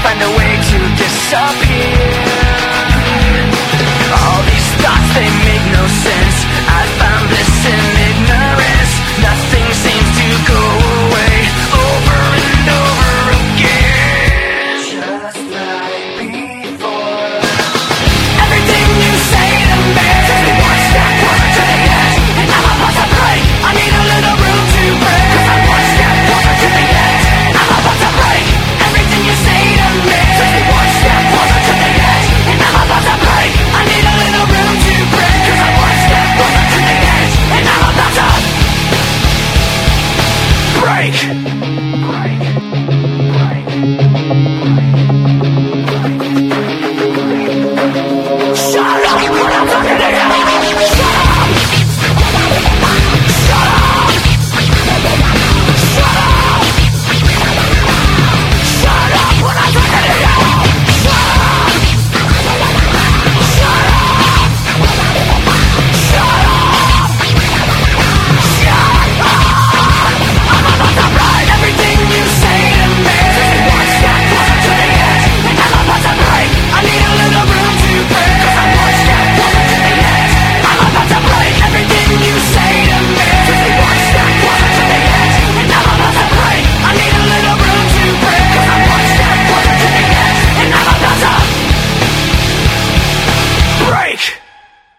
find a way to disappear. All these thoughts, they make no sense. I found bliss in ignorance. Nothing seems to go away, over and over again, just like before. Everything you say to me takes me one step closer to the edge, and I'm about to break. I need a little room to break, 'cause I'm one step closer to the edge, and I'm about to break. Everything you say to me takes me one step closer to the edge, and I'm about to break. I need a little room to break, 'cause I'm one step closer to the edge, and I'm about to break. Break. Break. Break.